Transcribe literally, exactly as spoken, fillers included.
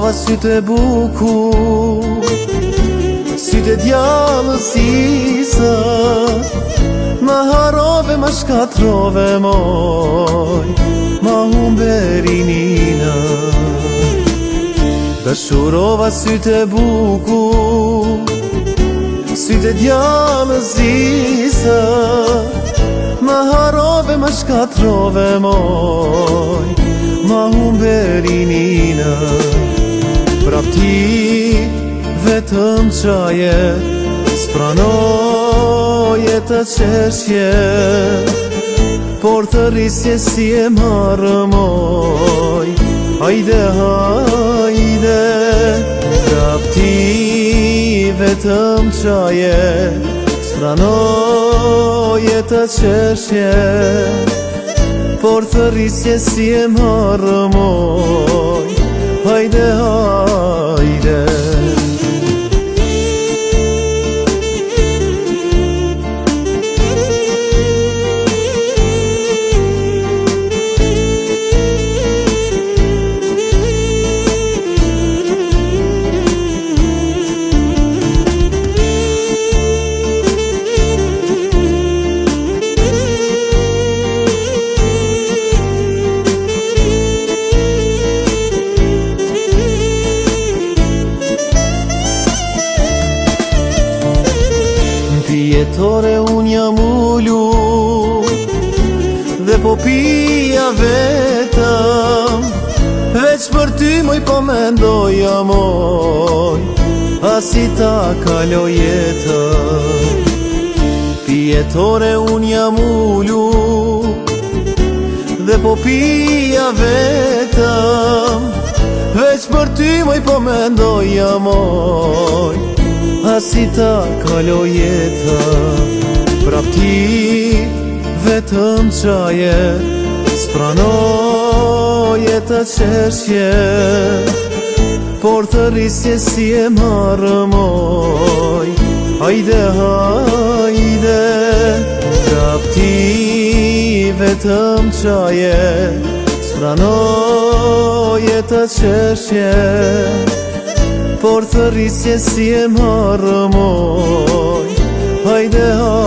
Sprova sytë e bukur, sytë e djallës isa, ma harove, ma shkatrove moj, ma humberinina. Dashurova sytë e bukur, sytë e djallës isa, ma harove, ma shkatrove moj, ma humberinina. Prap ti vetëm qaje, spranoje të qeshje, por të rrisje si e marë moj. Hajde, hajde, prap ti vetëm qaje, spranoje të qeshje, por të rrisje si e marë moj. Hajde, hajde. Jetore unë jam ullu dhe po pija vetëm, veç për ty moj po mendoja moj, asi ta kalo jetëm. Jetore unë jam ullu dhe po pija vetëm, veç për ty moj po mendoja moj, asi ta kalo jeta. Prap ti vetëm qaje, spranoje të qeshje, por të rrisje si e marë moj. Hajde, hajde, prap ti vetëm qaje, spranoje të qeshje, por të rrisje si e marë moj. Hajde, hajde.